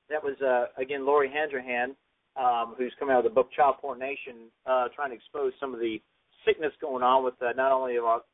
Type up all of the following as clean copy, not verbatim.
that was, again, Lori Handrahan, who's coming out with the book Child Porn Nation, trying to expose some of the sickness going on with not only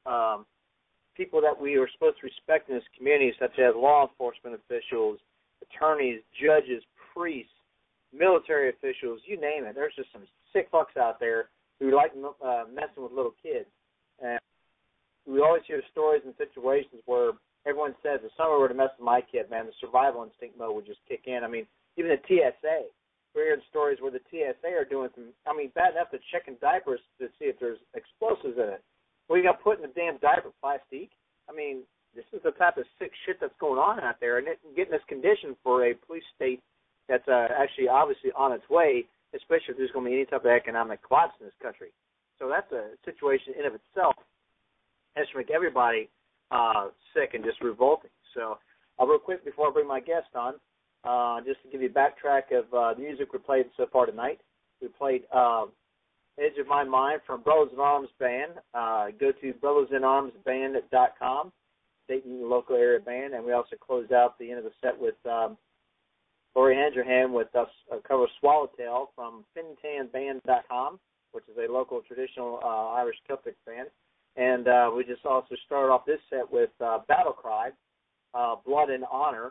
people that we are supposed to respect in this community, such as law enforcement officials, attorneys, judges, priests, military officials, you name it. There's just some sick fucks out there who like messing with little kids. And we always hear stories and situations where everyone says, if someone were to mess with my kid, man, the survival instinct mode would just kick in. I mean, even the TSA. We're hearing stories where the TSA are doing some, bad enough to checking diapers to see if there's explosives in it. Well, you got put in the damn diaper plastic. This is the type of sick shit that's going on out there, and getting this condition for a police state that's actually obviously on its way, especially if there's going to be any type of economic collapse in this country. So that's a situation in of itself that should make everybody sick and just revolting. So real quick before I bring my guest on, just to give you a backtrack of the music we played so far tonight. We played Edge of My Mind from Brothers in Arms Band. Go to brothersinarmsband.com, Dayton local area band, and we also closed out the end of the set with Lori Handrahan with us a cover of Swallowtail from fintanband.com, which is a local traditional Irish Celtic band. And we just also started off this set with Battle Cry, Blood and Honor,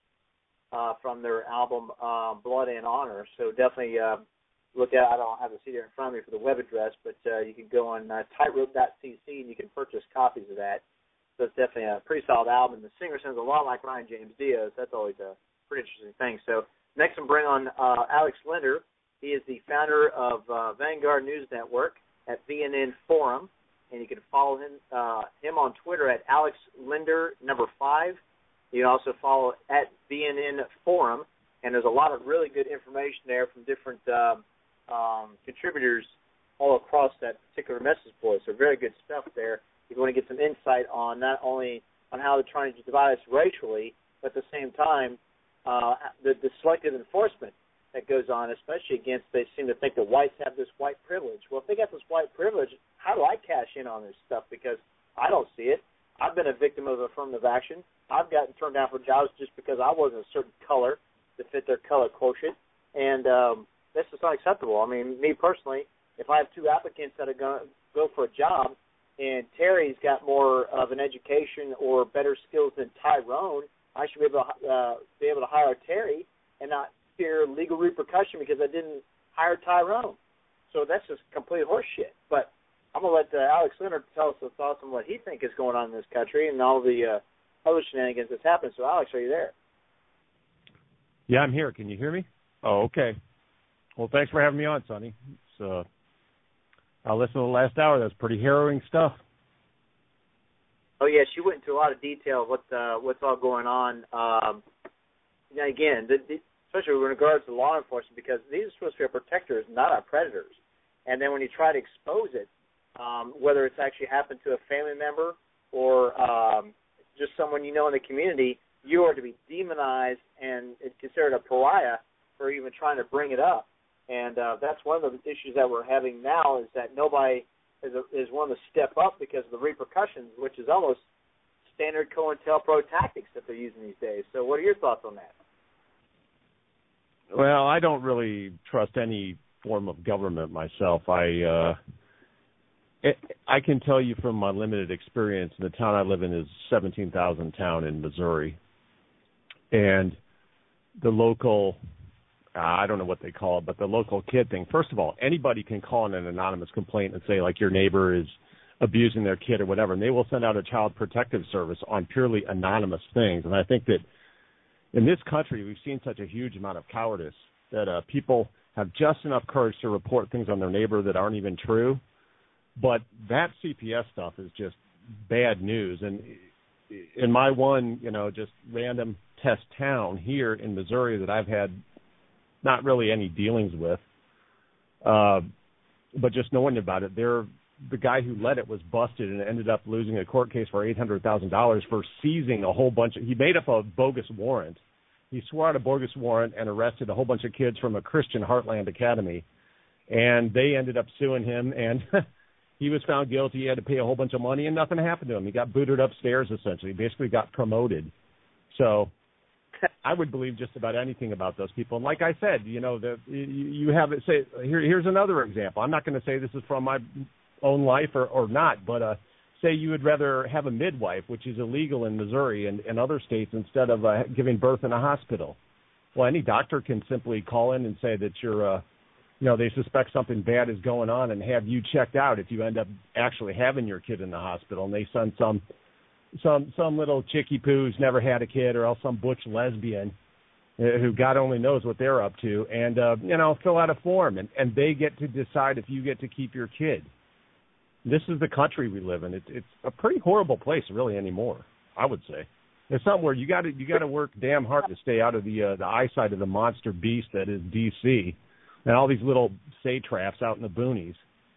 from their album Blood and Honor. So definitely look at, I don't have the CD in front of me for the web address, but you can go on tightrope.cc and you can purchase copies of that. So it's definitely a pretty solid album. The singer sounds a lot like Ryan James Dio, so that's always a pretty interesting thing. So next I'm bring on Alex Linder. He is the founder of Vanguard News Network at VNN Forum, and you can follow him on Twitter at AlexLinder5. You can also follow at VNN Forum, and there's a lot of really good information there from different contributors all across that particular message board. So very good stuff there. If you want to get some insight on not only on how they're trying to divide us racially, but at the same time, the selective enforcement that goes on, especially against, they seem to think that whites have this white privilege. Well, if they got this white privilege, how do I cash in on this stuff? Because I don't see it. I've been a victim of affirmative action. I've gotten turned down for jobs just because I wasn't a certain color to fit their color quotient, and that's just not acceptable. Me personally, if I have two applicants that are going to go for a job, and Terry's got more of an education or better skills than Tyrone, I should be able to hire Terry and not fear legal repercussion because I didn't hire Tyrone. So that's just complete horse shit. But I'm going to let Alex Leonard tell us his thoughts on what he thinks is going on in this country and all the other shenanigans that's happened. So, Alex, are you there? Yeah, I'm here. Can you hear me? Oh, okay. Well, thanks for having me on, Sonny. So I listened to the last hour. That's pretty harrowing stuff. Oh, yeah, she went into a lot of detail of what's all going on. Again, especially in regards to law enforcement, because these are supposed to be our protectors, not our predators. And then when you try to expose it, whether it's actually happened to a family member or just someone you know in the community, you are to be demonized and considered a pariah for even trying to bring it up. And that's one of the issues that we're having now is that nobody is willing to step up because of the repercussions, which is almost standard COINTELPRO tactics that they're using these days. So what are your thoughts on that? Well, I don't really trust any form of government myself. I can tell you from my limited experience, the town I live in is a 17,000 town in Missouri. And the local, I don't know what they call it, but the local kid thing, first of all, anybody can call in an anonymous complaint and say, like, your neighbor is abusing their kid or whatever, and they will send out a child protective service on purely anonymous things. And I think that in this country, we've seen such a huge amount of cowardice that people have just enough courage to report things on their neighbor that aren't even true. But that CPS stuff is just bad news. And in my one, just random test town here in Missouri that I've had not really any dealings with, but just knowing about it, the guy who led it was busted and ended up losing a court case for $800,000 for seizing a whole bunch of, he made up a bogus warrant. He swore out a bogus warrant and arrested a whole bunch of kids from a Christian Heartland Academy, and they ended up suing him, and he was found guilty. He had to pay a whole bunch of money, and nothing happened to him. He got booted upstairs, essentially. He basically got promoted. So I would believe just about anything about those people. And like I said, you know, you have it say, here's another example. I'm not going to say this is from my own life or not, but say you would rather have a midwife, which is illegal in Missouri and other states, instead of giving birth in a hospital. Well, any doctor can simply call in and say that you're, you know, they suspect something bad is going on and have you checked out if you end up actually having your kid in the hospital, and they send some little chickie poo who's never had a kid, or else some butch lesbian who God only knows what they're up to, and, you know, fill out a form, and they get to decide if you get to keep your kid. This is the country we live in. It's a pretty horrible place, really, anymore, I would say. It's something where you got to work damn hard to stay out of the eyesight of the monster beast that is D.C. and all these little satraps out in the boonies.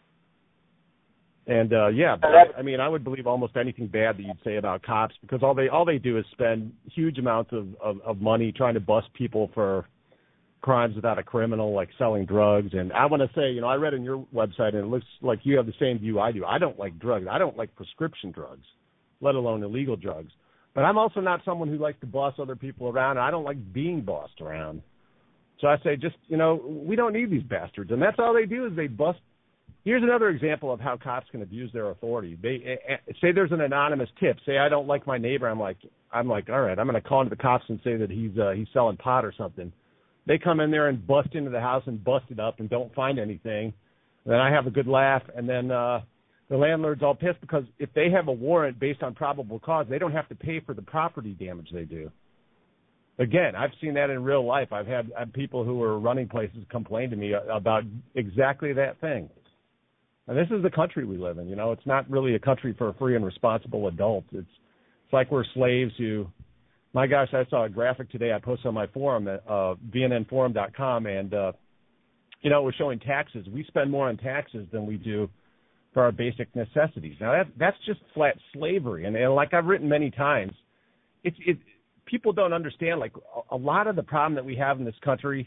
And yeah, I mean, I would believe almost anything bad that you'd say about cops, because all they do is spend huge amounts of money trying to bust people for crimes without a criminal, like selling drugs. And I want to say, you know, I read on your website, and it looks like you have the same view I do. I don't like drugs. I don't like prescription drugs, let alone illegal drugs. But I'm also not someone who likes to boss other people around, and I don't like being bossed around. So I say, just, you know, we don't need these bastards. And that's all they do is they bust. Here's another example of how cops can abuse their authority. They say there's an anonymous tip. Say I don't like my neighbor. I'm like, all right, I'm going to call into the cops and say that he's selling pot or something. They come in there and bust into the house and bust it up and don't find anything. And then I have a good laugh, and then the landlord's all pissed, because if they have a warrant based on probable cause, they don't have to pay for the property damage they do. Again, I've seen that in real life. I've had people who are running places complain to me about exactly that thing. And this is the country we live in. You know, it's not really a country for free and responsible adults. It's like we're slaves who, my gosh, I saw a graphic today I posted on my forum at vnnforum.com, and, you know, it was showing taxes. We spend more on taxes than we do for our basic necessities. Now, that's just flat slavery. And like I've written many times, people don't understand, like, a lot of the problem that we have in this country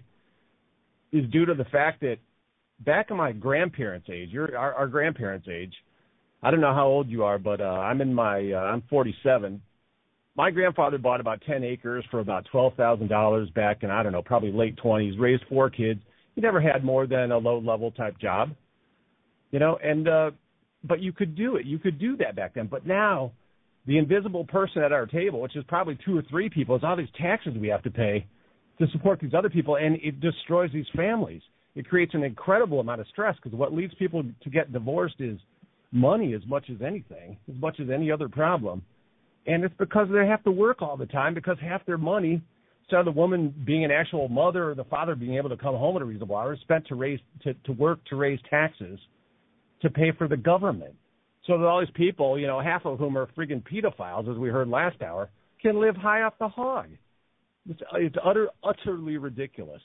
is due to the fact that back in my grandparents' age, our grandparents' age, I don't know how old you are, but I'm 47. My grandfather bought about 10 acres for about $12,000 back in, I don't know, probably late 20s, raised 4 kids. He never had more than a low-level type job, you know, and but you could do it. You could do that back then. But now the invisible person at our table, which is probably 2 or 3 people, is all these taxes we have to pay to support these other people, and it destroys these families. It creates an incredible amount of stress, because what leads people to get divorced is money as much as anything, as much as any other problem. And it's because they have to work all the time, because half their money, instead of the woman being an actual mother or the father being able to come home at a reasonable hour, is spent to work to raise taxes to pay for the government. So that all these people, you know, half of whom are friggin' pedophiles, as we heard last hour, can live high off the hog. It's utterly ridiculous.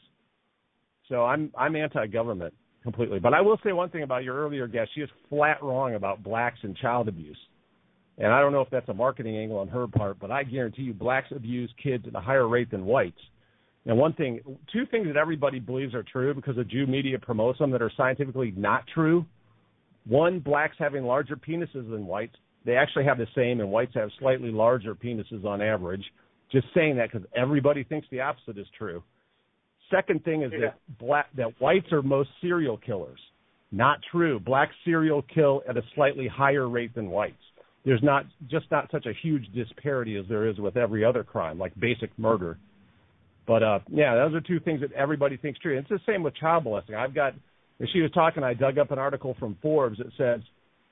So I'm anti-government completely. But I will say one thing about your earlier guest. She is flat wrong about blacks and child abuse. And I don't know if that's a marketing angle on her part, but I guarantee you blacks abuse kids at a higher rate than whites. And 2 things that everybody believes are true because the Jew media promotes them that are scientifically not true. One, blacks having larger penises than whites. They actually have the same, and whites have slightly larger penises on average. Just saying that because everybody thinks the opposite is true. Second thing is that whites are most serial killers. Not true. Blacks serial kill at a slightly higher rate than whites. There's not such a huge disparity as there is with every other crime, like basic murder. But, yeah, those are 2 things that everybody thinks true. It's the same with child molesting. As she was talking, I dug up an article from Forbes that says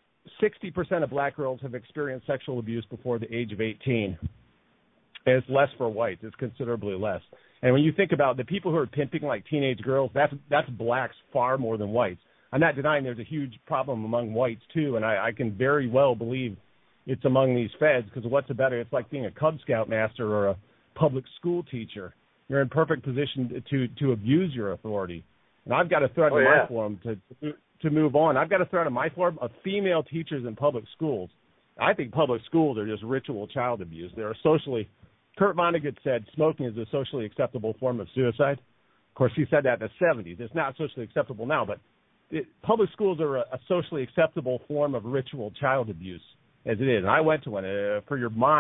60% of black girls have experienced sexual abuse before the age of 18. And it's less for whites. It's considerably less. And when you think about the people who are pimping like teenage girls, that's blacks far more than whites. I'm not denying there's a huge problem among whites, too, and I can very well believe it's among these feds, because what's better? It's like being a Cub Scout master or a public school teacher. You're in perfect position to abuse your authority. And I've got a thread in my forum to move on. I've got a thread in my forum of female teachers in public schools. I think public schools are just ritual child abuse. They're socially – Kurt Vonnegut said smoking is a socially acceptable form of suicide. Of course, he said that in the 70s. It's not socially acceptable now, but public schools are a socially acceptable form of ritual child abuse, as it is. And I went to one. For your mind,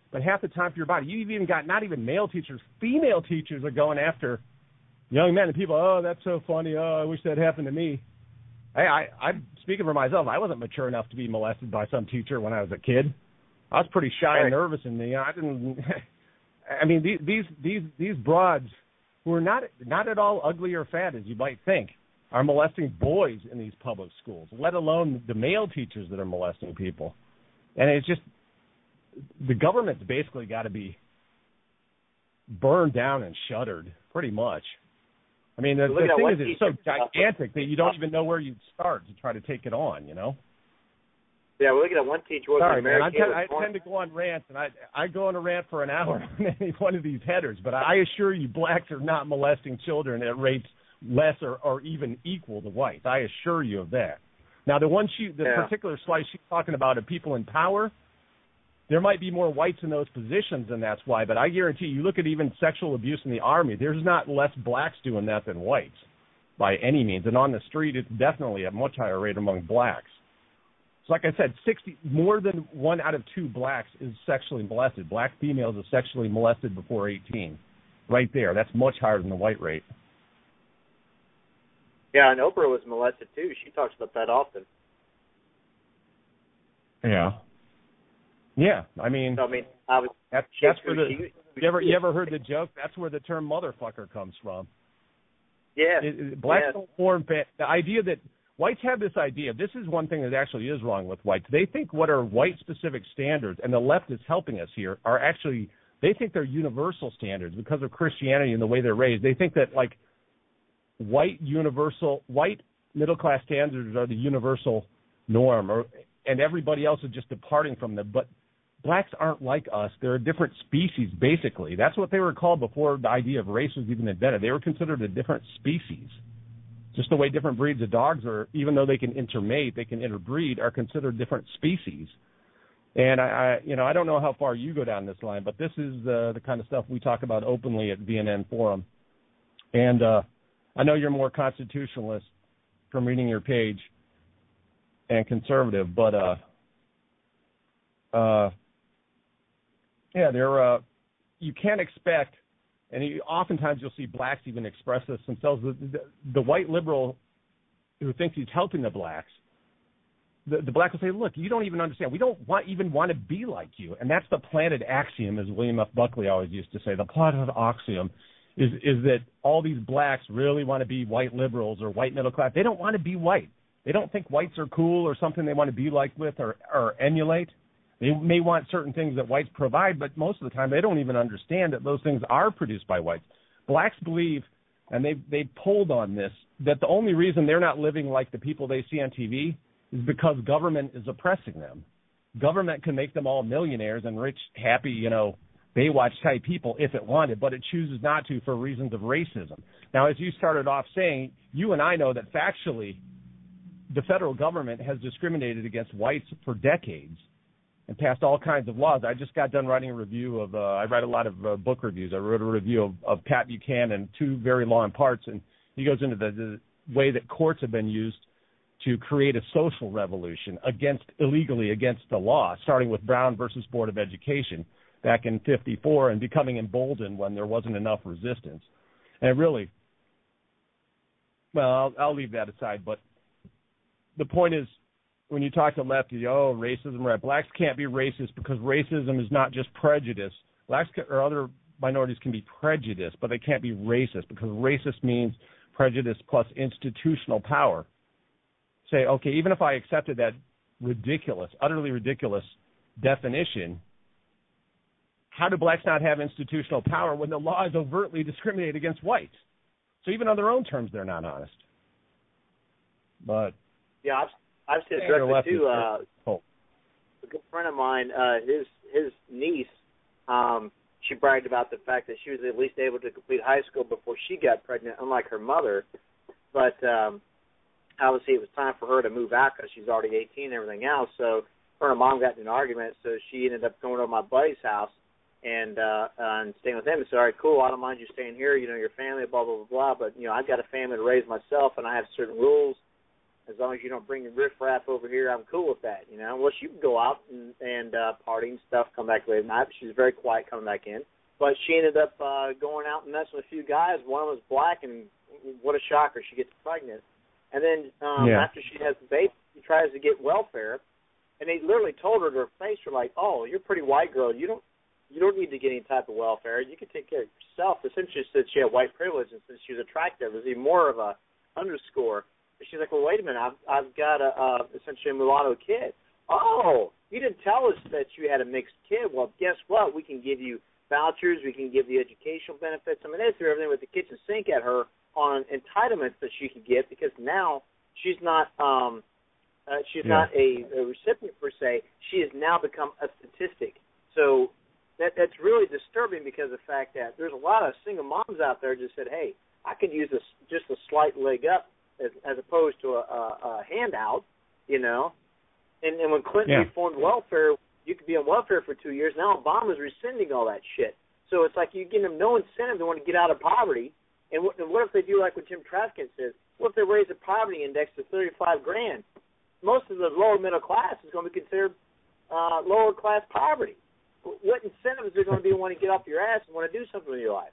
but half the time for your body. You've even got not even male teachers, female teachers are going after young men and people. Oh, that's so funny. Oh, I wish that happened to me. I'm speaking for myself. I wasn't mature enough to be molested by some teacher when I was a kid. I was pretty shy and nervous, and I didn't. I mean, these broads who are not at all ugly or fat as you might think are molesting boys in these public schools, let alone the male teachers that are molesting people. And it's just the government's basically got to be burned down and shuttered, pretty much. I mean, the thing is, it's so gigantic that you don't even know where you'd start to try to take it on, you know? Yeah, we're looking at one teacher. Sorry, man, I tend to go on rants, and I go on a rant for an hour on any one of these headers, but I assure you blacks are not molesting children at rates less or even equal to whites. I assure you of that. Now, the particular slice she's talking about of people in power, there might be more whites in those positions, and that's why. But I guarantee you look at even sexual abuse in the Army, there's not less blacks doing that than whites by any means. And on the street, it's definitely a much higher rate among blacks. So like I said, more than 1 out of 2 blacks is sexually molested. Black females are sexually molested before 18. Right there. That's much higher than the white rate. Yeah, and Oprah was molested, too. She talks about that often. Yeah. Yeah, I mean, that's where you ever heard the joke? That's where the term motherfucker comes from. Yeah. Blacks don't form the idea that whites have this idea. This is one thing that actually is wrong with whites. They think what are white-specific standards, and the left is helping us here, are actually, they think they're universal standards because of Christianity and the way they're raised. They think that, like, white middle-class standards are the universal norm, and everybody else is just departing from them. But blacks aren't like us. They're a different species, basically. That's what they were called before the idea of race was even invented. They were considered a different species. Just the way different breeds of dogs are, even though they can intermate, they can interbreed, are considered different species. And I don't know how far you go down this line, but this is the kind of stuff we talk about openly at VNN Forum. And I know you're more constitutionalist from reading your page and conservative, but you can't expect, and oftentimes you'll see blacks even express this themselves. The white liberal who thinks he's helping the blacks, the black will say, look, you don't even understand. We don't even want to be like you. And that's the planted axiom, as William F. Buckley always used to say. The planted axiom is that all these blacks really want to be white liberals or white middle class. They don't want to be white. They don't think whites are cool or something they want to be like with or emulate. They may want certain things that whites provide, but most of the time they don't even understand that those things are produced by whites. Blacks believe, and they've polled on this, that the only reason they're not living like the people they see on TV is because government is oppressing them. Government can make them all millionaires and rich, happy, Baywatch-type people if it wanted, but it chooses not to for reasons of racism. Now, as you started off saying, you and I know that factually the federal government has discriminated against whites for decades and passed all kinds of laws. I just got done writing a review of, I write a lot of book reviews. I wrote a review of Pat Buchanan, 2 very long parts, and he goes into the way that courts have been used to create a social revolution illegally against the law, starting with Brown versus Board of Education back in 1954 and becoming emboldened when there wasn't enough resistance. And really, well, I'll leave that aside, but the point is, when you talk to lefties, racism, right? Blacks can't be racist because racism is not just prejudice. Blacks or other minorities can be prejudiced, but they can't be racist because racist means prejudice plus institutional power. Say, okay, even if I accepted that utterly ridiculous definition, how do blacks not have institutional power when the law is overtly discriminated against whites? So even on their own terms, they're not honest. But yeah, I've said directly too. A good friend of mine, his niece, she bragged about the fact that she was at least able to complete high school before she got pregnant, unlike her mother. But obviously, it was time for her to move out because she's already 18 and everything else. So her and her mom got in an argument. So she ended up going to my buddy's house and staying with him. And said, all right, cool, I don't mind you staying here. Your family, blah blah blah blah. But I've got a family to raise myself, and I have certain rules As long as you don't bring the riffraff over here, I'm cool with that, you know. Well, she would go out and party and stuff, come back late at night. She was very quiet coming back in. But she ended up going out and messing with a few guys. One was black, and what a shocker, she gets pregnant. And then after she has the baby, she tries to get welfare. And they literally told her to her face, they're like, oh, you're a pretty white girl. You don't need to get any type of welfare. You can take care of yourself. Essentially, said she had white privilege, and since she was attractive, it was even more of a underscore. But she's like, well, wait a minute, I've got essentially a mulatto kid. Oh, you didn't tell us that you had a mixed kid. Well, guess what? We can give you vouchers. We can give you educational benefits. I mean, they threw everything with the kitchen sink at her on entitlements that she could get, because now she's not not a recipient per se. She has now become a statistic. So that's really disturbing, because of the fact that there's a lot of single moms out there just said, hey, I could use just a slight leg up as opposed to a handout, you know. And when Clinton reformed welfare, you could be on welfare for 2 years. Now Obama's rescinding all that shit. So it's like you're giving them no incentive to want to get out of poverty. And what if they do like what Jim Traskins says? What if they raise the poverty index to 35 grand? Most of the lower middle class is going to be considered lower class poverty. What incentives are going to be to want to get off your ass and want to do something with your life?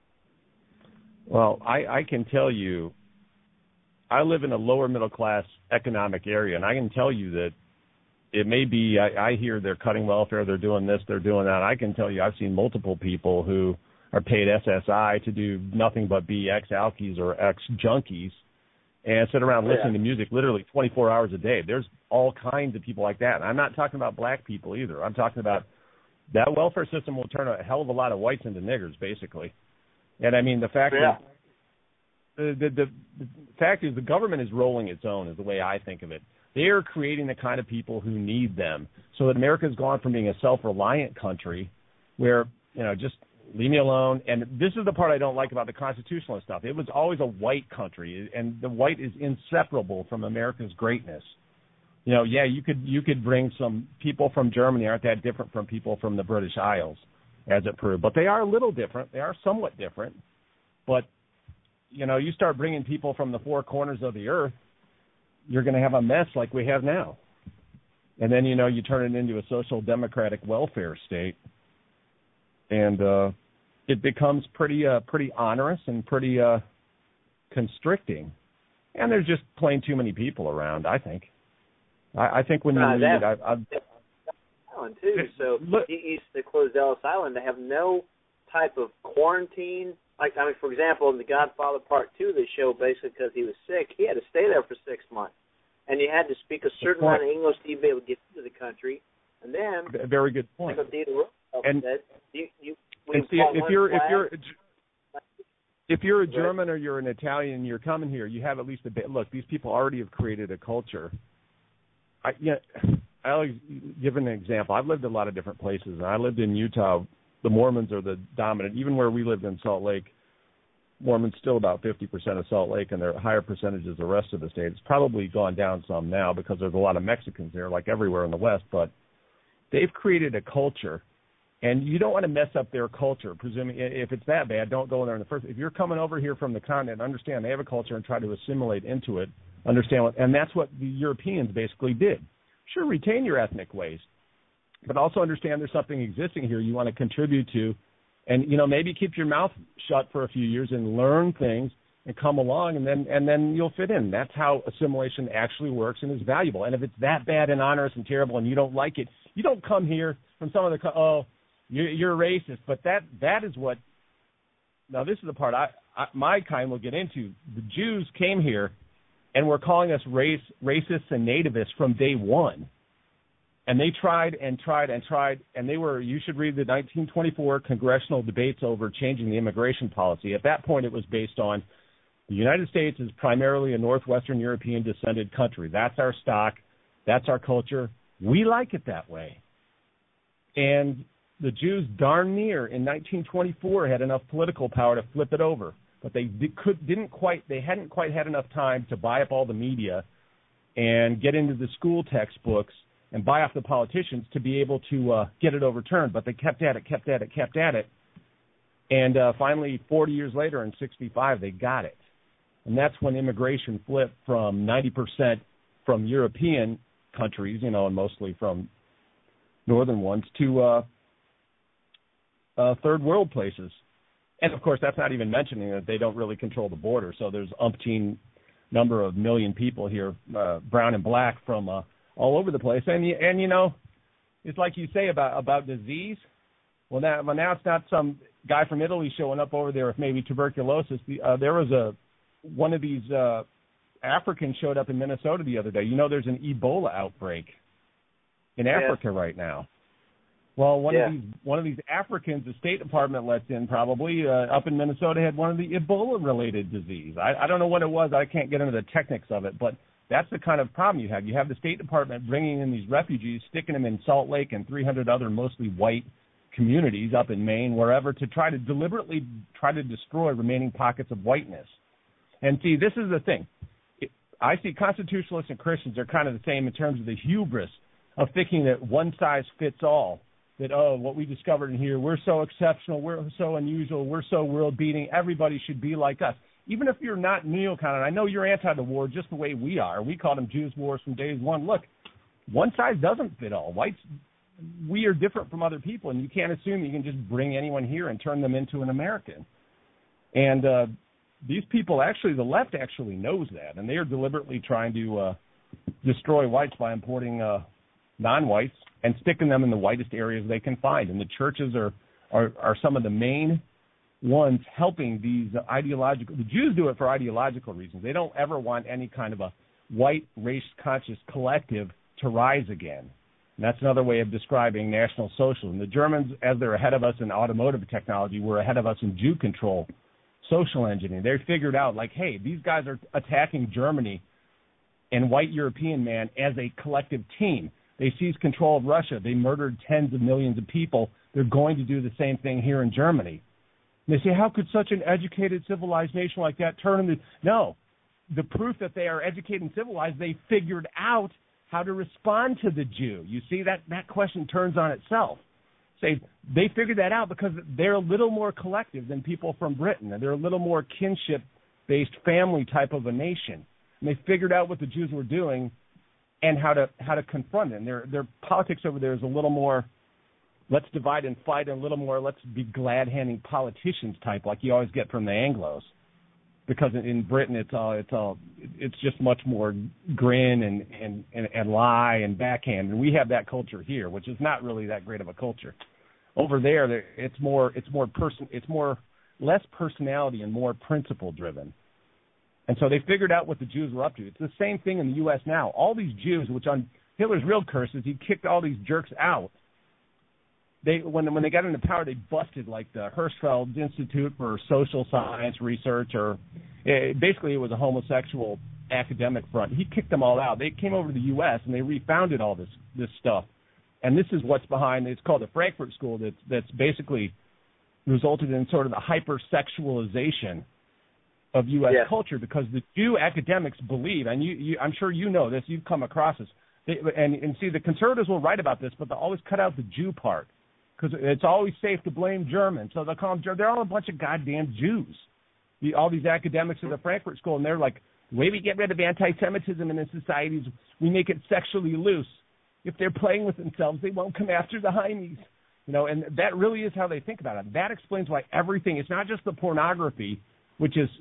Well, I can tell you, I live in a lower middle class economic area, and I can tell you that it may be, I hear they're cutting welfare, they're doing this, they're doing that. I can tell you I've seen multiple people who are paid SSI to do nothing but be ex-alkies or ex-junkies and sit around listening to music literally 24 hours a day. There's all kinds of people like that. And I'm not talking about black people either. I'm talking about that welfare system will turn a hell of a lot of whites into niggers, basically. And I mean, the fact that the fact is the government is rolling its own is the way I think of it. They are creating the kind of people who need them, so that America's gone from being a self-reliant country where, you know, just leave me alone. And this is the part I don't like about the constitutional stuff. It was always a white country, and the white is inseparable from America's greatness. You know, you could bring some people from Germany aren't that different from people from the British Isles, as it proved. But they are a little different. They are somewhat different. But, you know, you start bringing people from the four corners of the earth, you're going to have a mess like we have now. And then, you know, you turn it into a social democratic welfare state. And it becomes pretty onerous and pretty constricting. And there's just plain too many people around, I think. I think when you read it, I've too. So he used to close Ellis Island to have no type of quarantine. Like, I mean, for example, in The Godfather Part 2, they show basically because he was sick, he had to stay there for 6 months. And you had to speak a certain amount of English to be able to get into the country. And then, very good point. And if you're a German or you're an Italian and you're coming here, you have at least a bit. Look, these people already have created a culture. I'll give an example. I've lived in a lot of different places, and I lived in Utah. The Mormons are the dominant. Even where we lived in Salt Lake, Mormons still about 50% of Salt Lake, and they're higher percentages the rest of the state. It's probably gone down some now because there's a lot of Mexicans there, like everywhere in the West. But they've created a culture, and you don't want to mess up their culture. Presuming if it's that bad, don't go in there in the first. If you're coming over here from the continent, understand they have a culture and try to assimilate into it. Understand what, and that's what the Europeans basically did. Sure, retain your ethnic ways, but also understand there's something existing here you want to contribute to, and you know maybe keep your mouth shut for a few years and learn things and come along, and then you'll fit in. That's how assimilation actually works and is valuable. And if it's that bad and onerous and terrible and you don't like it, you don't come here from some of the you're racist. But that is what. Now this is the part my kind will get into. The Jews came here and were calling us racists and nativists from day one. And they tried and tried and tried, and you should read the 1924 congressional debates over changing the immigration policy. At that point, it was based on the United States is primarily a Northwestern European descended country. That's our stock. That's our culture. We like it that way. And the Jews darn near in 1924 had enough political power to flip it over. But they hadn't quite had enough time to buy up all the media and get into the school textbooks and buy off the politicians to be able to get it overturned. But they kept at it. And finally, 40 years later in 65, they got it. And that's when immigration flipped from 90% from European countries, you know, and mostly from northern ones, to third world places. And, of course, that's not even mentioning that they don't really control the border. So there's umpteen number of million people here, brown and black, from all over the place. And you know, it's like you say about disease. Well, now it's not some guy from Italy showing up over there with maybe tuberculosis. There was one of these Africans showed up in Minnesota the other day. You know, there's an Ebola outbreak in Africa right now. Well, one of these Africans, the State Department lets in probably up in Minnesota, had one of the Ebola-related disease. I don't know what it was. I can't get into the techniques of it, but that's the kind of problem you have. You have the State Department bringing in these refugees, sticking them in Salt Lake and 300 other mostly white communities up in Maine, wherever, to try to deliberately try to destroy remaining pockets of whiteness. And see, this is the thing. I see constitutionalists and Christians are kind of the same in terms of the hubris of thinking that one size fits all. That, oh, what we discovered in here, we're so exceptional, we're so unusual, we're so world-beating, everybody should be like us. Even if you're not neocon, and I know you're anti the war just the way we are. We called them Jews' wars from day one. Look, one size doesn't fit all. Whites, we are different from other people, and you can't assume you can just bring anyone here and turn them into an American. And these people, actually, the left actually knows that, and they are deliberately trying to destroy whites by importing non-whites and sticking them in the whitest areas they can find. And the churches are some of the main ones helping these ideological. The Jews do it for ideological reasons. They don't ever want any kind of a white race-conscious collective to rise again. And that's another way of describing National Socialism. The Germans, as they're ahead of us in automotive technology, were ahead of us in Jew control, social engineering. They figured out, like, hey, these guys are attacking Germany and white European man as a collective team. They seized control of Russia. They murdered tens of millions of people. They're going to do the same thing here in Germany. And they say, how could such an educated, civilized nation like that turn into... No. The proof that they are educated and civilized, they figured out how to respond to the Jew. You see, that question turns on itself. Say, they figured that out because they're a little more collective than people from Britain. And they're a little more kinship-based family type of a nation. And they figured out what the Jews were doing and how to confront it. And their politics over there is a little more, let's divide and fight, and a little more, let's be glad-handing politicians type, like you always get from the Anglos. Because in Britain, it's just much more grin and lie and backhand, and we have that culture here, which is not really that great of a culture. Over there, it's less personality and more principle driven. And so they figured out what the Jews were up to. It's the same thing in the U.S. now. All these Jews, which on Hitler's real curse is he kicked all these jerks out. When they got into power, they busted like the Hirschfeld Institute for Social Science Research, or basically it was a homosexual academic front. He kicked them all out. They came over to the U.S. and they refounded all this stuff. And this is what's behind. It's called the Frankfurt School. That's basically resulted in sort of the hypersexualization of U.S. culture, because the Jew academics believe, and I'm sure you know this, you've come across this, and see, the conservatives will write about this, but they'll always cut out the Jew part, because it's always safe to blame Germans. So they'll call them Germans. They're all a bunch of goddamn Jews, all these academics at the Frankfurt School, and they're like, the way we get rid of anti-Semitism in the societies, we make it sexually loose. If they're playing with themselves, they won't come after the Heimies. You know, and that really is how they think about it. That explains why everything, it's not just the pornography, which is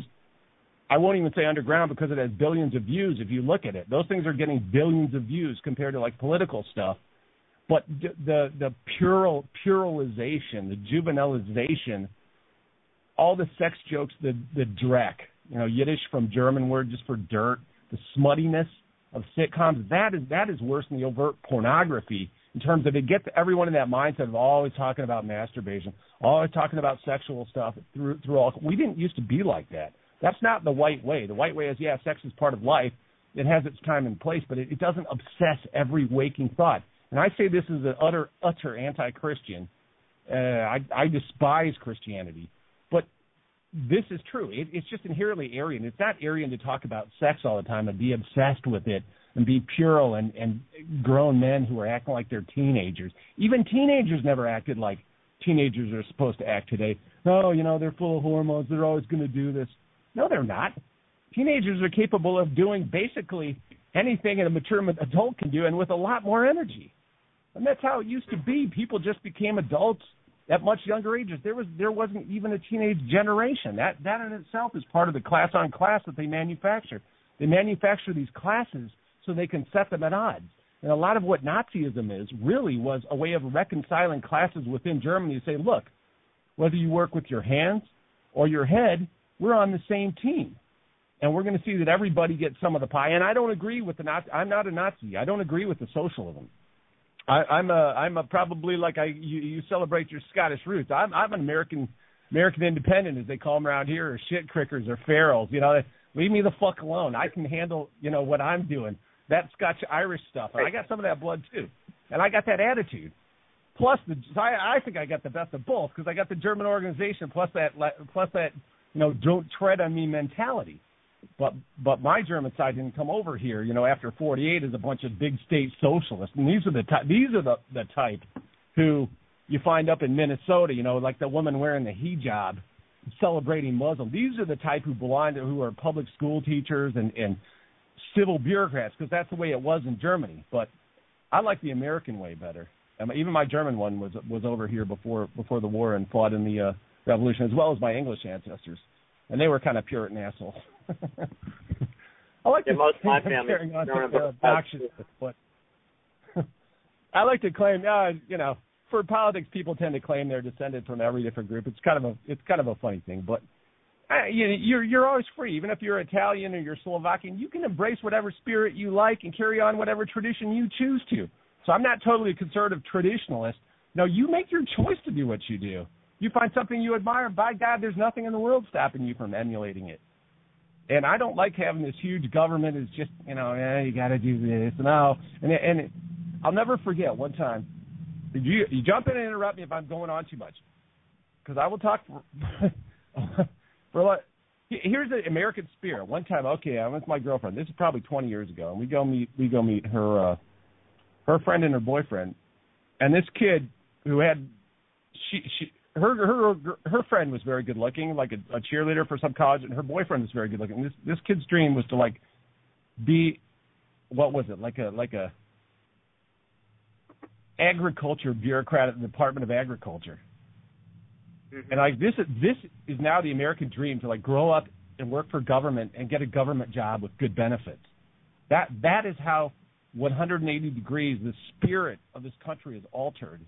I won't even say underground, because it has billions of views if you look at it. Those things are getting billions of views compared to like political stuff. But the pluralization, the juvenilization, all the sex jokes, the dreck, you know, Yiddish from German word just for dirt, the smuttiness of sitcoms, that is worse than the overt pornography, in terms of it gets everyone in that mindset of always talking about masturbation, always talking about sexual stuff through all. We didn't used to be like that. That's not the white way. The white way is, sex is part of life. It has its time and place, but it doesn't obsess every waking thought. And I say this is an utter anti-Christian. I despise Christianity. But this is true. It's just inherently Aryan. It's not Aryan to talk about sex all the time and be obsessed with it and be puerile and grown men who are acting like they're teenagers. Even teenagers never acted like teenagers are supposed to act today. Oh, you know, they're full of hormones. They're always going to do this. No, they're not. Teenagers are capable of doing basically anything a mature adult can do, and with a lot more energy. And that's how it used to be. People just became adults at much younger ages. There wasn't even a teenage generation. That in itself is part of the class on class that they manufacture. They manufacture these classes so they can set them at odds. And a lot of what Nazism was a way of reconciling classes within Germany to say, look, whether you work with your hands or your head, we're on the same team. And we're going to see that everybody gets some of the pie. And I don't agree with the Nazi. I'm not a Nazi. I don't agree with the socialism. I'm probably like you celebrate your Scottish roots. I'm an American independent, as they call them around here, or shit crickers or ferals. Leave me the fuck alone. I can handle what I'm doing. That Scotch Irish stuff. And I got some of that blood too, and I got that attitude. Plus, I think I got the best of both because I got the German organization plus that don't tread on me mentality. But my German side didn't come over here, after 48 as a bunch of big state socialists. And these are the type who you find up in Minnesota, like the woman wearing the hijab, celebrating Muslim. These are the type who are public school teachers and civil bureaucrats, because that's the way it was in Germany. But I like the American way better. Even my German one was over here before the war and fought in the revolution, as well as my English ancestors. And they were kind of Puritan assholes. I like most of my family but I like to claim, for politics, people tend to claim they're descended from every different group. It's kind of a funny thing, but you're always free. Even if you're Italian or you're Slovakian, you can embrace whatever spirit you like and carry on whatever tradition you choose to. So I'm not totally a conservative traditionalist. No, you make your choice to do what you do. You find something you admire, by God, there's nothing in the world stopping you from emulating it. And I don't like having this huge government is just, you got to do this. No. And I'll never forget one time. You jump in and interrupt me if I'm going on too much. Because I will talk for what. Here's the American spirit. One time, I'm with my girlfriend. This is probably 20 years ago. And we go meet her friend and her boyfriend. And this kid who had, her friend was very good looking, like a cheerleader for some college, and her boyfriend was very good looking. This kid's dream was to be, what was it, like a agriculture bureaucrat at the Department of Agriculture. Mm-hmm. And this is now the American dream, to grow up and work for government and get a government job with good benefits. That is how 180 degrees the spirit of this country is altered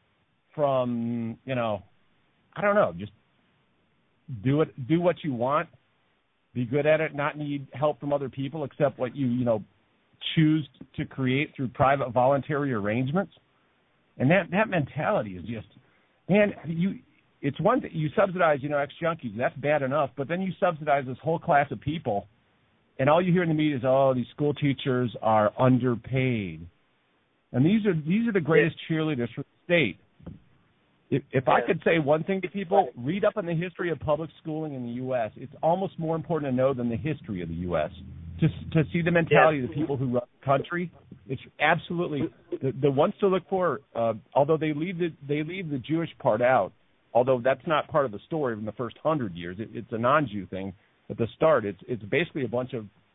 from, I don't know, just do what you want, be good at it, not need help from other people except what you choose to create through private voluntary arrangements. And that mentality is just, man, it's one that you subsidize, ex-junkies, that's bad enough, but then you subsidize this whole class of people, and all you hear in the media is, these school teachers are underpaid. And these are the greatest cheerleaders for the state. If I could say one thing to people, read up on the history of public schooling in the U.S. It's almost more important to know than the history of the U.S. To see the mentality of the people who run the country. It's absolutely the ones to look for. Although they leave the Jewish part out, although that's not part of the story in the first 100 years. It's a non-Jew thing at the start. It's basically a bunch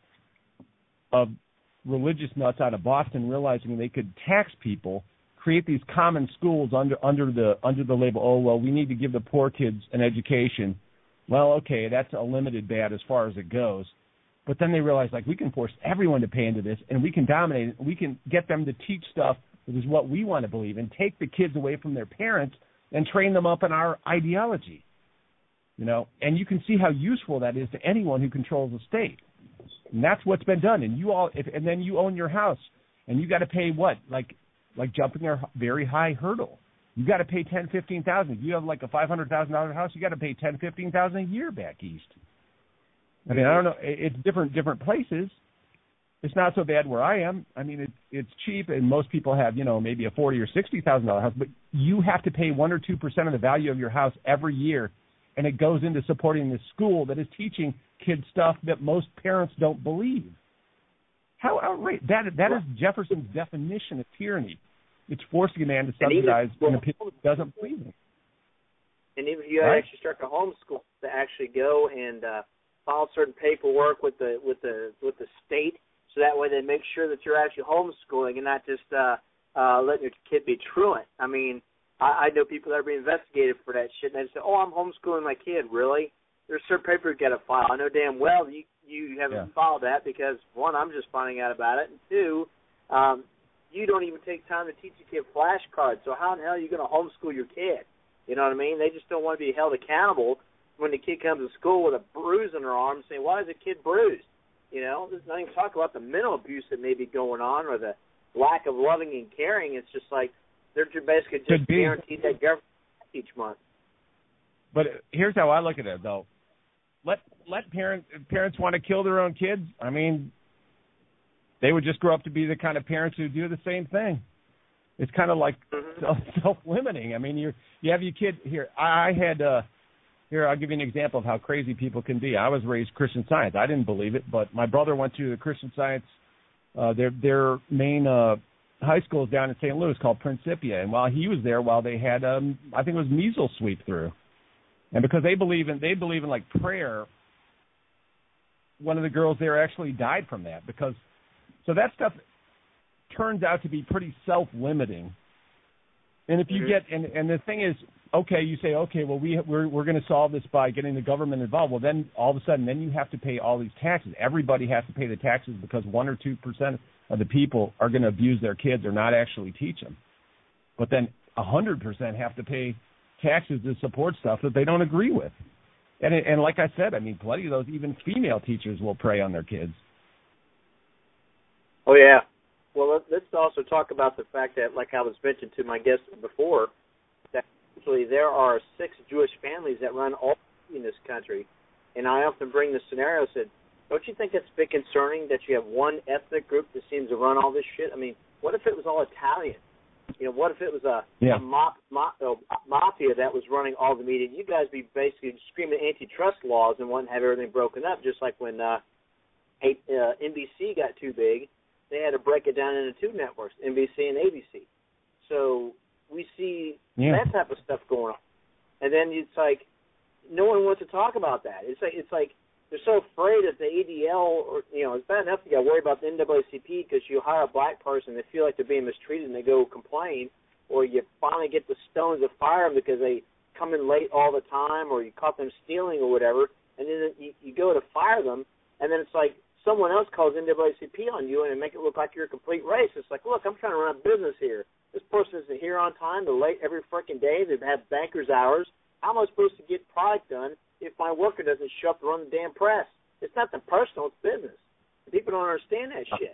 of religious nuts out of Boston realizing they could tax people, create these common schools under the label, we need to give the poor kids an education. Well, okay, that's a limited bad as far as it goes. But then they realize, we can force everyone to pay into this, and we can dominate it. We can get them to teach stuff that is what we want to believe, and take the kids away from their parents and train them up in our ideology. And you can see how useful that is to anyone who controls the state. And that's what's been done. And and then you own your house, and you got to pay what? Like jumping a very high hurdle. You got to pay $10,000-$15,000. If you have a $500,000 house, you got to pay $10,000-$15,000 a year back east. I mean, I don't know. It's different places. It's not so bad where I am. I mean, it's cheap, and most people have maybe a $40,000 or $60,000 house. But you have to pay 1 or 2% of the value of your house every year, and it goes into supporting the school that is teaching kids stuff that most parents don't believe. How outrageous! That is Jefferson's definition of tyranny. It's forcing a man to subsidize an opinion that doesn't please him. And even if you actually start to homeschool, to actually go and file certain paperwork with the state, so that way they make sure that you're actually homeschooling and not just letting your kid be truant. I mean, I know people that are being investigated for that shit, and they say, "Oh, I'm homeschooling my kid." Really? There's certain paper you got to file. I know damn well you haven't filed that because, one, I'm just finding out about it, and two, you don't even take time to teach your kid flashcards. So how in the hell are you going to homeschool your kid? You know what I mean? They just don't want to be held accountable when the kid comes to school with a bruise on their arm, saying, "Why is the kid bruised?" You know, there's not even talk about the mental abuse that may be going on or the lack of loving and caring. It's just like they're basically just guaranteed that government each month. But here's how I look at it, though. Let parents want to kill their own kids. I mean, they would just grow up to be the kind of parents who do the same thing. It's kind of like self-limiting. I mean, you have your kid here. Here, I'll give you an example of how crazy people can be. I was raised Christian Science. I didn't believe it, but my brother went to the Christian Science. Their main high school is down in St. Louis called Principia, and while he was there, they had I think it was measles sweep through, and because they believe in like prayer, one of the girls there actually died from that so that stuff turns out to be pretty self-limiting. And if you get and the thing is, okay, you say, okay, well we're going to solve this by getting the government involved. Well, then all of a sudden, then you have to pay all these taxes. Everybody has to pay the taxes because 1 or 2% of the people are going to abuse their kids or not actually teach them. But then 100% have to pay taxes to support stuff that they don't agree with. And like I said, I mean, plenty of those even female teachers will prey on their kids. Oh yeah. Well, let's also talk about the fact that, like I was mentioning to my guest before, that actually there are 6 Jewish families that run all in this country. And I often bring the scenario, said, don't you think it's a bit concerning that you have one ethnic group that seems to run all this shit? I mean, what if it was all Italian? You know, what if it was a mafia that was running all the media? You guys be basically screaming antitrust laws and wanting to have everything broken up, just like when NBC got too big. They had to break it down into 2 networks, NBC and ABC. So we see that type of stuff going on. And then it's like no one wants to talk about that. It's like they're so afraid that the ADL, or it's bad enough you got to worry about the NAACP because you hire a black person, they feel like they're being mistreated and they go complain, or you finally get the stones to fire them because they come in late all the time, or you caught them stealing or whatever, and then you go to fire them, and then it's like someone else calls NAACP on you and make it look like you're a complete racist. It's like, look, I'm trying to run a business here. This person isn't here on time. They're late every freaking day. They have banker's hours. How am I supposed to get product done if my worker doesn't show up to run the damn press? It's not the personal, it's business. People don't understand that shit,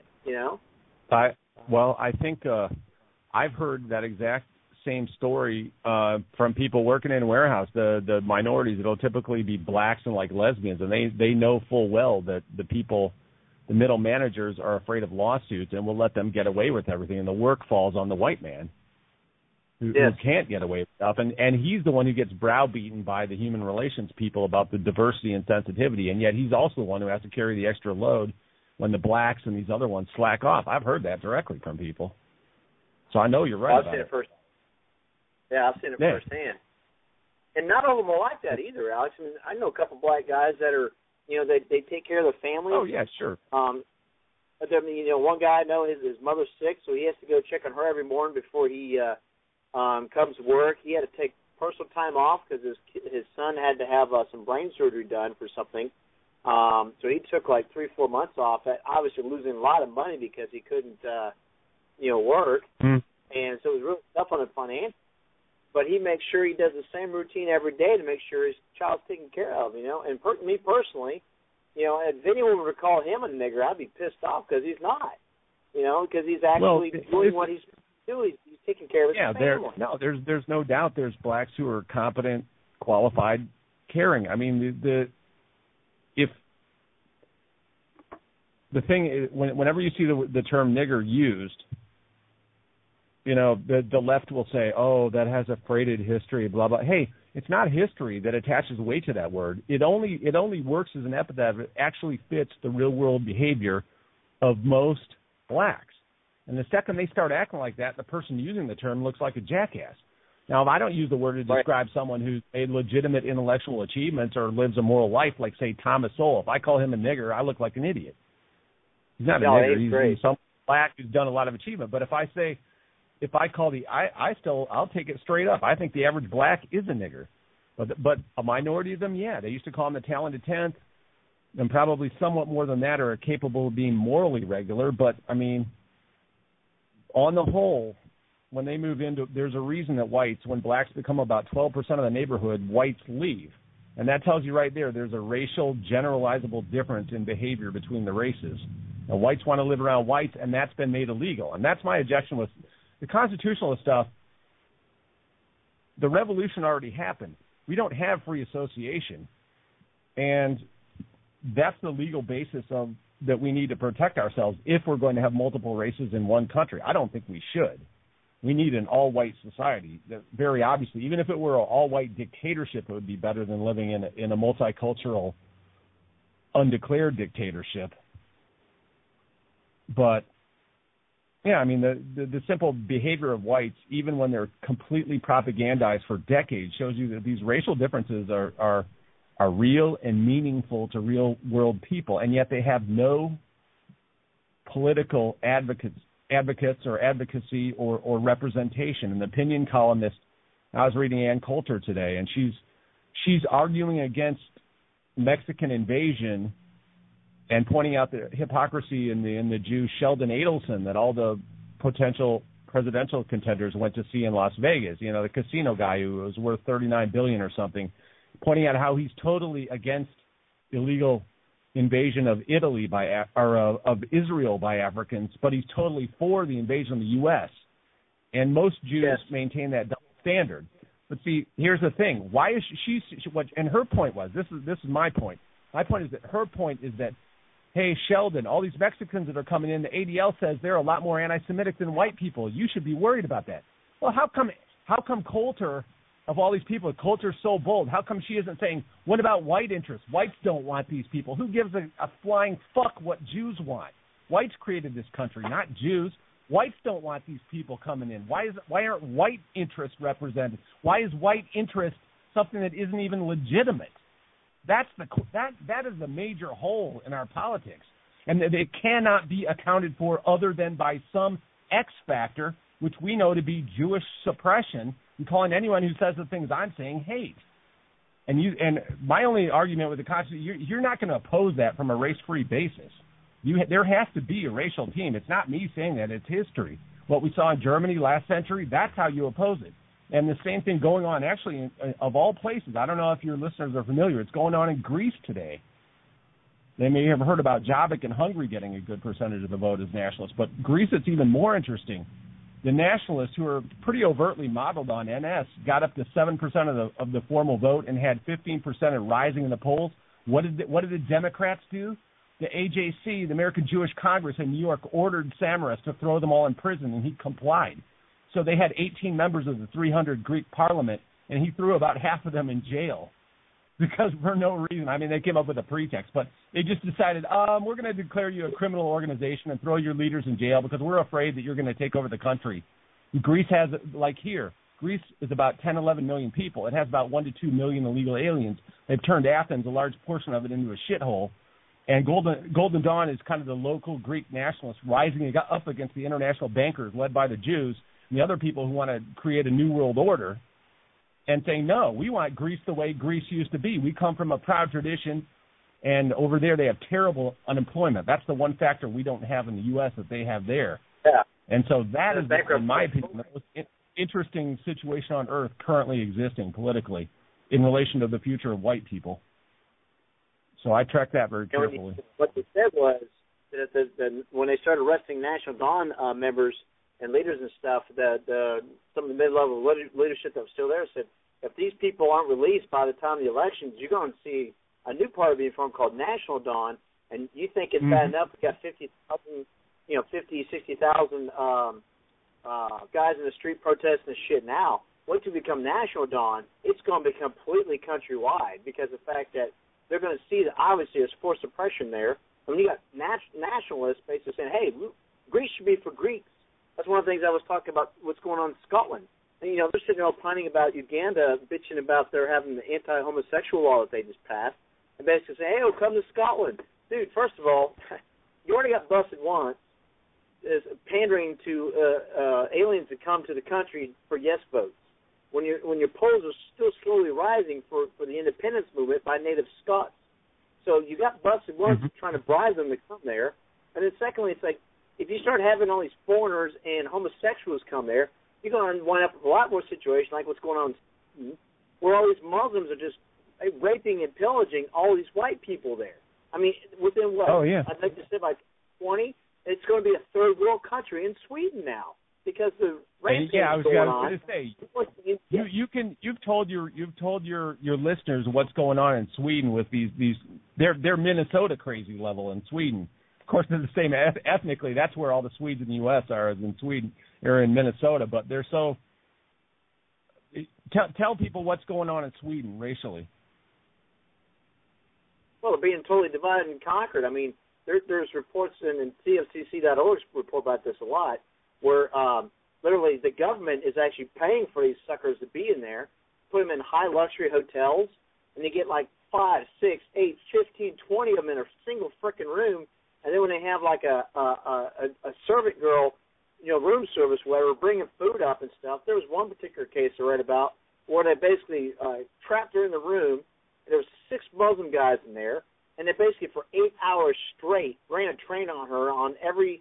I think I've heard that exact same story from people working in a warehouse. The minorities, it'll typically be blacks and like lesbians, and they know full well that the middle managers are afraid of lawsuits and will let them get away with everything, and the work falls on the white man who can't get away with stuff, and he's the one who gets browbeaten by the human relations people about the diversity and sensitivity, and yet he's also the one who has to carry the extra load when the blacks and these other ones slack off. I've heard that directly from people, so I know you're right about it. Yeah, I've seen it firsthand. And not all of them are like that either, Alex. I mean, I know a couple black guys that are, they take care of their family. Oh, yeah, sure. But I mean, one guy I know his mother's sick, so he has to go check on her every morning before he comes to work. He had to take personal time off because his son had to have some brain surgery done for something. So he took like 3-4 months off, obviously losing a lot of money because he couldn't, work. And so it was really tough on him financially. But he makes sure he does the same routine every day to make sure his child's taken care of, And me personally, if anyone were to call him a nigger, I'd be pissed off because he's not, because he's actually doing what he's doing. He's taking care of his family. There's no doubt there's blacks who are competent, qualified, caring. I mean, if the thing is, whenever you see the term nigger used, the left will say, oh, that has a freighted history, blah, blah. Hey, it's not history that attaches weight to that word. It only works as an epithet if it actually fits the real-world behavior of most blacks. And the second they start acting like that, the person using the term looks like a jackass. Now, if I don't use the word to describe someone who's made legitimate intellectual achievements or lives a moral life, like, say, Thomas Sowell, if I call him a nigger, I look like an idiot. He's not a nigger. He's someone black who's done a lot of achievement. But if I call I'll take it straight up. I think the average black is a nigger. But a minority of them, yeah. They used to call them the talented 10th, and probably somewhat more than that are capable of being morally regular. But, I mean, on the whole, when they move into, there's a reason that when blacks become about 12% of the neighborhood, whites leave. And that tells you right there's a racial generalizable difference in behavior between the races. And whites want to live around whites, and that's been made illegal. And that's my objection with the constitutionalist stuff. The revolution already happened. We don't have free association. And that's the legal basis that we need to protect ourselves if we're going to have multiple races in one country. I don't think we should. We need an all-white society. That very obviously, even if it were an all-white dictatorship, it would be better than living in a multicultural, undeclared dictatorship. But, yeah, I mean, the simple behavior of whites, even when they're completely propagandized for decades, shows you that these racial differences are real and meaningful to real-world people, and yet they have no political advocates or advocacy or representation. An opinion columnist, I was reading Ann Coulter today, and she's arguing against Mexican invasion and pointing out the hypocrisy in the Jew Sheldon Adelson that all the potential presidential contenders went to see in Las Vegas, the casino guy who was worth $39 billion or something, pointing out how he's totally against illegal invasion of Italy of Israel by Africans, but he's totally for the invasion of the U.S. And most Jews maintain that double standard. But see, here's the thing: why is she? And her point was this is my point. My point is that her point is that, hey, Sheldon, all these Mexicans that are coming in, the ADL says they're a lot more anti-Semitic than white people. You should be worried about that. Well, how come Coulter, of all these people, Coulter's so bold? How come she isn't saying, what about white interests? Whites don't want these people. Who gives a flying fuck what Jews want? Whites created this country, not Jews. Whites don't want these people coming in. Why aren't white interests represented? Why is white interest something that isn't even legitimate? That is the major hole in our politics, and that it cannot be accounted for other than by some X factor, which we know to be Jewish suppression, and calling anyone who says the things I'm saying hate. And my only argument with the Constitution, you're not going to oppose that from a race-free basis. There has to be a racial team. It's not me saying that. It's history. What we saw in Germany last century, that's how you oppose it. And the same thing going on, actually, of all places. I don't know if your listeners are familiar. It's going on in Greece today. They may have heard about Jobbik and Hungary getting a good percentage of the vote as nationalists. But Greece, it's even more interesting. The nationalists, who are pretty overtly modeled on NS, got up to 7% of the formal vote and had 15% rising in the polls. What did the Democrats do? The AJC, the American Jewish Congress in New York, ordered Samaras to throw them all in prison, and he complied. So they had 18 members of the 300 Greek parliament, and he threw about half of them in jail because for no reason. I mean, they came up with a pretext, but they just decided, we're going to declare you a criminal organization and throw your leaders in jail because we're afraid that you're going to take over the country. Greece has, Greece is about 10, 11 million people. It has about 1 to 2 million illegal aliens. They've turned Athens, a large portion of it, into a shithole. And Golden Dawn is kind of the local Greek nationalists rising up against the international bankers led by the Jews and the other people who want to create a new world order and saying, no, we want Greece the way Greece used to be. We come from a proud tradition, and over there they have terrible unemployment. That's the one factor we don't have in the U.S. that they have there. Yeah. And so that is, in my opinion, the most interesting situation on earth currently existing politically in relation to the future of white people. So I track that very carefully. What they said was that when they started arresting National Dawn members and leaders and stuff, that some of the mid-level leadership that was still there said, if these people aren't released by the time of the elections, you're going to see a new party being formed called National Dawn, and you think it's bad enough? We got 60,000 guys in the street protesting this shit now. Once you become National Dawn, it's going to be completely countrywide because of the fact that they're going to see that obviously there's forced suppression there. When you got nationalists basically saying, hey, Greece should be for Greeks. That's one of the things I was talking about, what's going on in Scotland. I you know, they're sitting there opining about Uganda, bitching about their having the anti-homosexual law that they just passed, and basically saying, hey, oh, come to Scotland. Dude, first of all, you already got busted once as pandering to aliens that come to the country for yes votes. When your polls are still slowly rising for the independence movement by native Scots. So you got busted once trying to bribe them to come there. And then secondly, it's like, if you start having all these foreigners and homosexuals come there, you're going to wind up with a lot more situations like what's going on in Sweden, where all these Muslims are just raping and pillaging all these white people there. I mean, within what? Oh, yeah. I'd like to say by 20, it's going to be a third world country in Sweden now because the rape I was going going to say, you've told your listeners what's going on in Sweden with these they're Minnesota crazy level in Sweden. Of course, they're the same ethnically. That's where all the Swedes in the U.S. are, is in Sweden or in Minnesota. But they're so. Tell people what's going on in Sweden racially. Well, they're being totally divided and conquered. I mean, there's reports and CFCC.org report about this a lot, where literally the government is actually paying for these suckers to be in there, put them in high luxury hotels, and you get like 5, 6, 8, 15, 20 of them in a single frickin' room. And then when they have like a servant girl, you know, room service, whatever, bringing food up and stuff. There was one particular case I read about where they basically trapped her in the room. And there was 6 Muslim guys in there, and they basically for 8 hours straight ran a train on her on every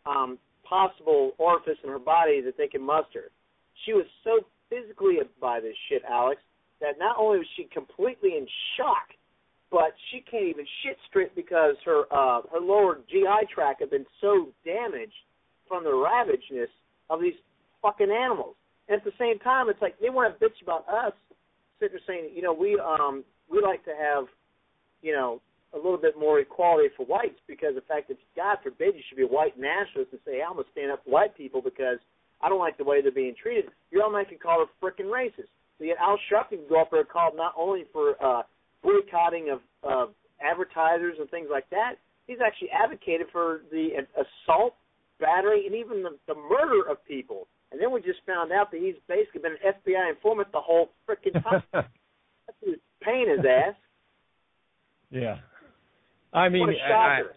possible orifice in her body that they could muster. She was so physically by this shit, Alex, that not only was she completely in shock, but she can't even shit straight because her lower GI tract had been so damaged from the ravageness of these fucking animals. And at the same time, it's like they want to bitch about us, sitting there saying, you know, we like to have, you know, a little bit more equality for whites because the fact that, God forbid, you should be a white nationalist and say, hey, I'm going to stand up for white people because I don't like the way they're being treated. You're automatically called a frickin' racist. So yet Al Sharpton can go up there and call not only for boycotting of advertisers and things like that, he's actually advocated for the assault, battery, and even the murder of people. And then we just found out that he's basically been an FBI informant the whole frickin' time. That's paying his ass. Yeah. I mean, what a shocker.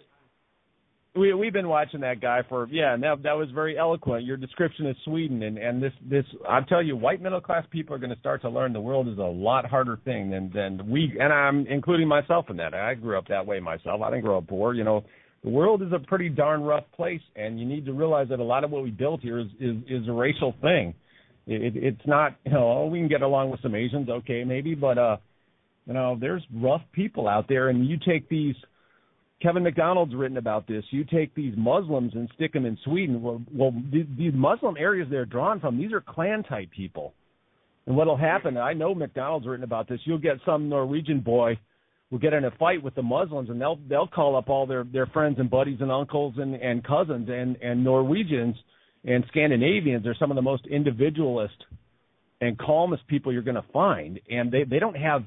We've been watching that guy and that was very eloquent. Your description of Sweden and this I'll tell you, white middle class people are going to start to learn the world is a lot harder thing than we, and I'm including myself in that. I grew up that way myself. I didn't grow up poor. You know, the world is a pretty darn rough place, and you need to realize that a lot of what we built here is a racial thing. It's not, you know, we can get along with some Asians, okay, maybe, but you know, there's rough people out there, and you take these. Kevin McDonald's written about this. You take these Muslims and stick them in Sweden. Well, these Muslim areas they're drawn from, these are clan-type people. And what will happen, I know McDonald's written about this, you'll get some Norwegian boy will get in a fight with the Muslims, and they'll call up all their friends and buddies and uncles and cousins, and Norwegians and Scandinavians are some of the most individualist and calmest people you're going to find. And they don't have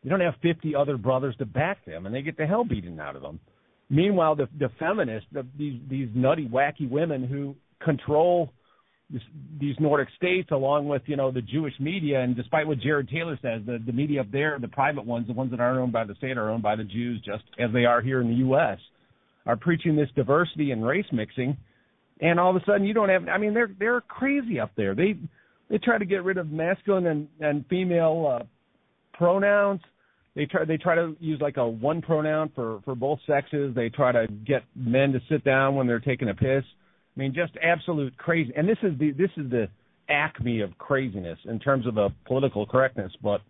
50 other brothers to back them, and they get the hell beaten out of them. Meanwhile, the feminists, these nutty, wacky women who control these Nordic states, along with, you know, the Jewish media, and despite what Jared Taylor says, the media up there, the private ones, the ones that aren't owned by the state, are owned by the Jews, just as they are here in the U.S., are preaching this diversity and race mixing, and all of a sudden you don't have. I mean, they're crazy up there. They try to get rid of masculine and female pronouns. They try to use like a one pronoun for both sexes. They try to get men to sit down when they're taking a piss. I mean, just absolute crazy. And this is the acme of craziness in terms of the political correctness. But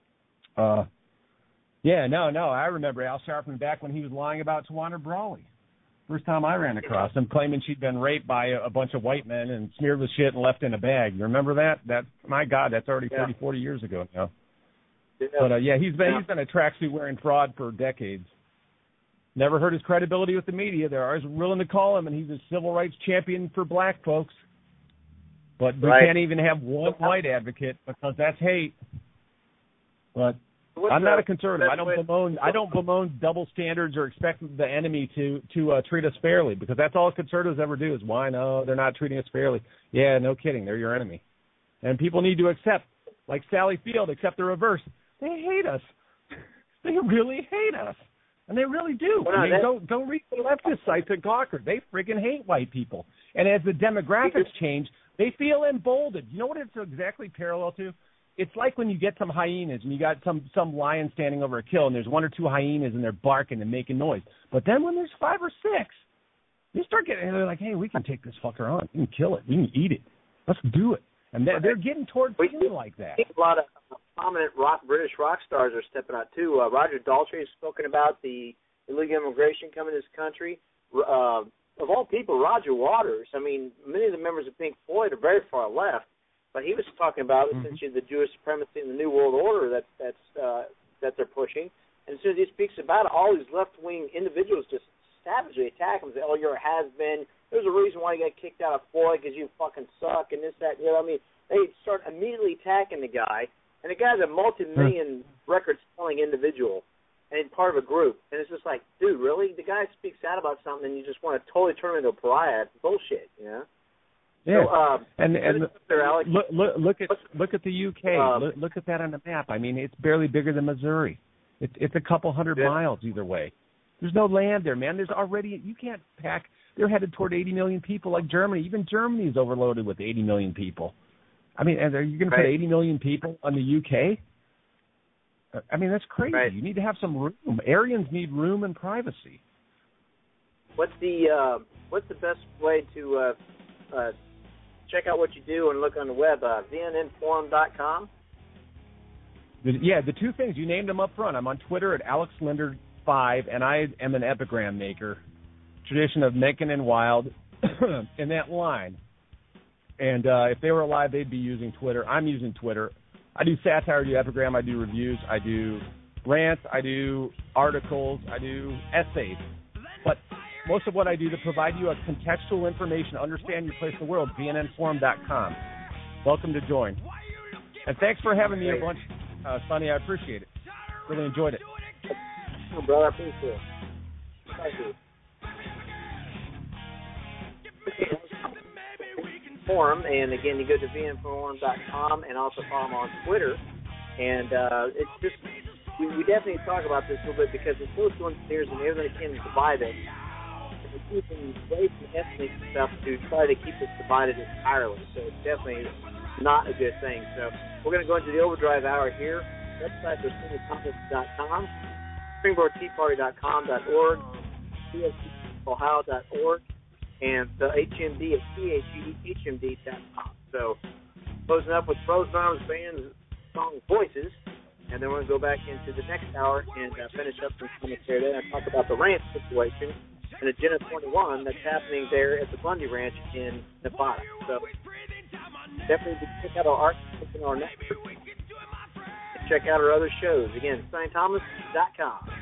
I remember Al Sharpton back when he was lying about Tawana Brawley. First time I ran across him, claiming she'd been raped by a bunch of white men and smeared with shit and left in a bag. You remember that? That, my God, that's already 30, 40 years ago now. Yeah. But he's been a tracksuit wearing fraud for decades. Never hurt his credibility with the media. They're always willing to call him, and he's a civil rights champion for black folks. But we can't even have one white advocate because that's hate. But I'm not a conservative. I don't bemoan double standards or expect the enemy to treat us fairly, because that's all conservatives ever do is whine, oh, they're not treating us fairly. Yeah, no kidding. They're your enemy. And people need to accept, like Sally Field, accept the reverse. They hate us. They really hate us. And they really do. Well, I mean, go read the leftist sites at Gawker. They friggin' hate white people. And as the demographics change, they feel emboldened. You know what it's exactly parallel to? It's like when you get some hyenas and you got some lion standing over a kill and there's one or two hyenas and they're barking and making noise. But then when there's 5 or 6, they start getting, and they're like, hey, we can take this fucker on. We can kill it. We can eat it. Let's do it. And they're getting towards feeling like that. A lot of prominent British rock stars are stepping out, too. Roger Daltrey has spoken about the illegal immigration coming to this country. Of all people, Roger Waters, I mean, many of the members of Pink Floyd are very far left, but he was talking about essentially the Jewish supremacy and the New World Order that they're pushing. And as soon as he speaks about it, all these left-wing individuals just savagely attack him and say, oh, you're a has-been. There's a reason why you got kicked out of Floyd because you fucking suck and this, that, you know what I mean? They start immediately attacking the guy, and the guy's a multi-million record-selling individual and part of a group. And it's just like, dude, really? The guy speaks out about something and you just want to totally turn him into a pariah. It's bullshit, you know? Yeah, so, look at the UK. Look at that on the map. I mean, it's barely bigger than Missouri. It's a couple hundred miles either way. There's no land there, man. There's already, you can't pack. They're headed toward 80 million people like Germany. Even Germany is overloaded with 80 million people. I mean, and are you going to put 80 million people on the UK? I mean, that's crazy. Right. You need to have some room. Aryans need room and privacy. What's the best way to check out what you do and look on the web? VNNforum.com? The two things. You named them up front. I'm on Twitter at AlexLinder5, and I am an epigram maker. Tradition of Mencken and Wild in that line. And if they were alive, they'd be using Twitter. I'm using Twitter. I do satire, I do epigram, I do reviews, I do rants, I do articles, I do essays. But most of what I do to provide you a contextual information to understand your place in the world, VNNforum.com. Welcome to join. And thanks for having me a bunch, Sonny. I appreciate it. Really enjoyed it. Oh, brother, I appreciate it. Thank you. Forum, and again, you go to VNNforum.com and also follow them on Twitter. And it's just, we definitely talk about this a little bit because the social engineers and everything can divide it. And we're using ways and ethnic stuff to try to keep us divided entirely. So it's definitely not a good thing. So we're going to go into the overdrive hour here. Website is SpringboardTeaParty.com, SpringboardTeaParty.com.org, CSOhio.org. And the HMD at CHMD.com. So, closing up with Frozen Arms Band's song Voices, and then we're going to go back into the next hour and finish up some commentary there and talk about the ranch situation and Agenda 21 that's happening there at the Bundy Ranch in Nevada. So, definitely check out our articles and our network and check out our other shows. Again, SonnyThomas.com.